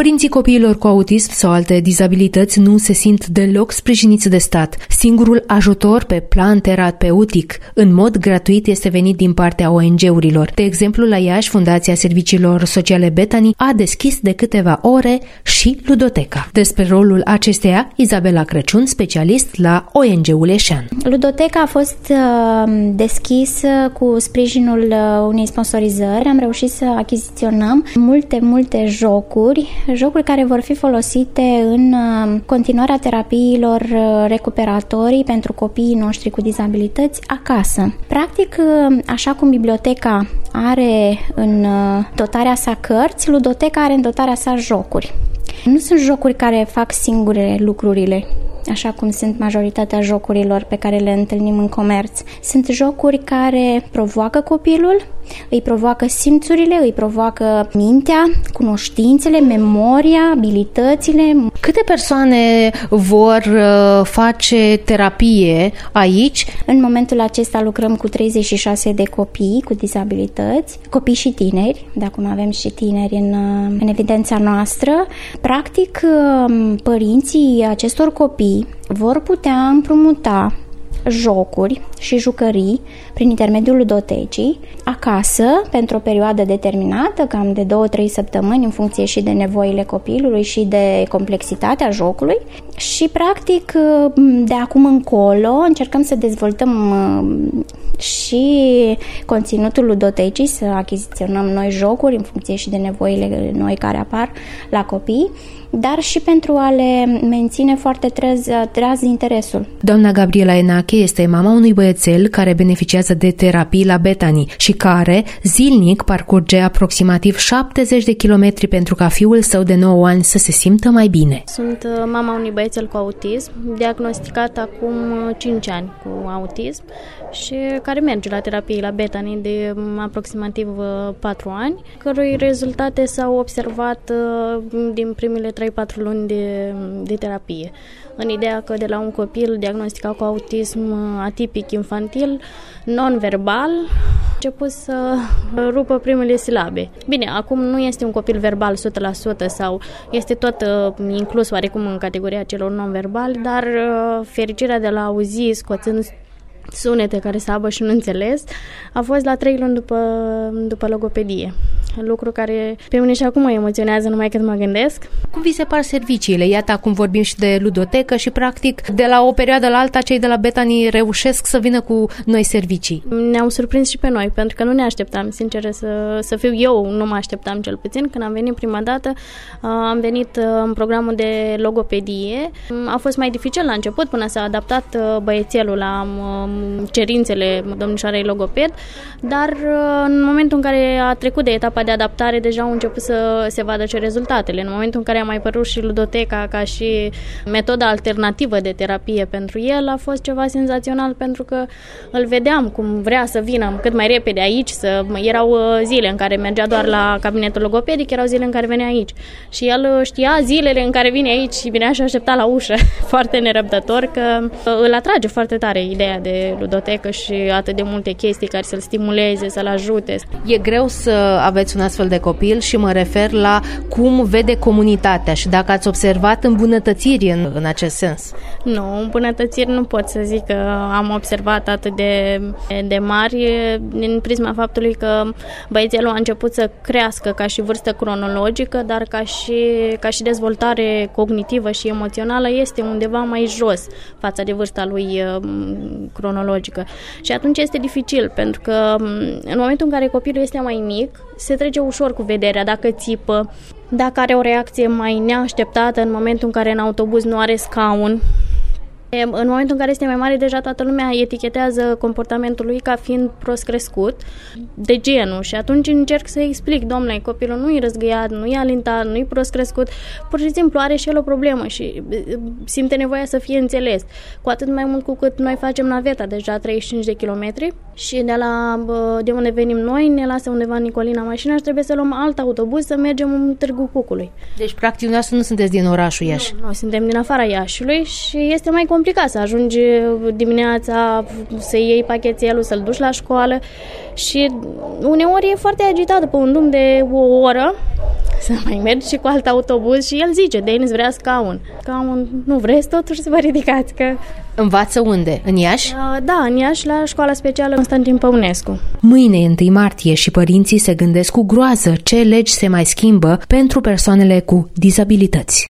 Părinții copiilor cu autism sau alte dizabilități nu se simt deloc sprijiniți de stat. Singurul ajutor pe plan terapeutic, în mod gratuit, este venit din partea ONG-urilor. De exemplu, la Iași, Fundația Serviciilor Sociale Bethany a deschis de câteva ore și ludoteca. Despre rolul acesteia, Izabela Crăciun, specialist la ONG-ul Eșean. Ludoteca a fost deschisă cu sprijinul unei sponsorizări. Am reușit să achiziționăm multe jocuri care vor fi folosite în continuarea terapiilor recuperatorii pentru copiii noștri cu dizabilități acasă. Practic, așa cum biblioteca are în dotarea sa cărți, ludoteca are în dotarea sa jocuri. Nu sunt jocuri care fac singure lucrurile, așa cum sunt majoritatea jocurilor pe care le întâlnim în comerț. Sunt jocuri care provoacă copilul, îi provoacă simțurile, îi provoacă mintea, cunoștințele, memoria, abilitățile. Câte persoane vor face terapie aici? În momentul acesta lucrăm cu 36 de copii cu dizabilități, copii și tineri, de acum avem și tineri în evidența noastră. Practic, părinții acestor copii vor putea împrumuta jocuri și jucării prin intermediul ludotecii acasă pentru o perioadă determinată, cam de 2-3 săptămâni, în funcție și de nevoile copilului și de complexitatea jocului. Și practic de acum încolo încercăm să dezvoltăm și conținutul ludotecii, să achiziționăm noi jocuri în funcție și de nevoile noi care apar la copii, dar și pentru a le menține foarte treaz interesul. Doamna Gabriela Enache este mama unui băiețel care beneficiază de terapii la Bethany și care zilnic parcurge aproximativ 70 de kilometri pentru ca fiul său de 9 ani să se simtă mai bine. Sunt mama unui băiețel cu autism, diagnosticat acum 5 ani cu autism și care merge la terapie la Bethany de aproximativ 4 ani, cărui rezultate s-au observat din primele 3-4 luni de terapie. În ideea că de la un copil diagnosticat cu autism atipic infantil, non-verbal, a început să rupă primele silabe. Bine, acum nu este un copil verbal 100% sau este tot inclus oarecum în categoria celor non-verbali, dar fericirea de la auzi scoțând sunete care să aibă și nu înțeles, a fost la 3 luni după logopedie. Lucru care pe mine și acum mă emoționează numai cât mă gândesc. Cum vi se par serviciile? Iată, acum vorbim și de ludotecă și practic de la o perioadă la alta cei de la Bethany reușesc să vină cu noi servicii. Ne-au surprins și pe noi, pentru că nu ne așteptam, sincer să fiu eu, nu mă așteptam cel puțin. Când am venit prima dată, am venit în programul de logopedie. A fost mai dificil la început până s-a adaptat băiețelul la cerințele domnișoarei logoped, dar în momentul în care a trecut de etapa de adaptare, deja au început să se vadă și rezultatele. În momentul în care a mai părut și ludoteca ca și metoda alternativă de terapie pentru el, a fost ceva senzațional, pentru că îl vedeam cum vrea să vină cât mai repede aici. Erau zile în care mergea doar la cabinetul logopedic, erau zile în care venea aici. Și el știa zilele în care vine aici și vinea și aștepta la ușă, foarte nerăbdător, că îl atrage foarte tare ideea de ludotecă și atât de multe chestii care să-l stimuleze, să-l ajute. E greu să aveți un astfel de copil și mă refer la cum vede comunitatea și dacă ați observat îmbunătățiri în acest sens. Nu, îmbunătățiri nu pot să zic că am observat atât de mari, din prisma faptului că băiețelul a început să crească ca și vârstă cronologică, dar ca și dezvoltare cognitivă și emoțională este undeva mai jos față de vârsta lui cronologică. Și atunci este dificil, pentru că în momentul în care copilul este mai mic, se trece ușor cu vederea, dacă țipă, dacă are o reacție mai neașteptată în momentul în care în autobuz nu are scaun. În momentul în care este mai mare, deja toată lumea etichetează comportamentul lui ca fiind prost crescut, de genul. Și atunci încerc să explic, domnule, copilul nu e răzgâiat, nu e alintat, nu e prost crescut, pur și simplu are și el o problemă și simte nevoia să fie înțeles. Cu atât mai mult cu cât noi facem naveta deja 35 de kilometri și de unde venim noi ne lasă undeva în Nicolina mașina și trebuie să luăm alt autobuz să mergem în Târgu Cucului. Deci, practic, dumneavoastră nu sunteți din orașul Iași. Nu, suntem din afara Iașiului și este mai complicat să ajungi dimineața, să iei pachetelul, să-l duci la școală și uneori e foarte agitat pe un drum de o oră să mai mergi și cu alt autobuz și el zice, Denis vrea scaun. Scaun, nu vreți totuși să vă ridicați? Că... Învață unde? În Iași? Da, în Iași, la școala specială Constantin Păunescu. Mâine, 1 martie, și părinții se gândesc cu groază ce legi se mai schimbă pentru persoanele cu dizabilități.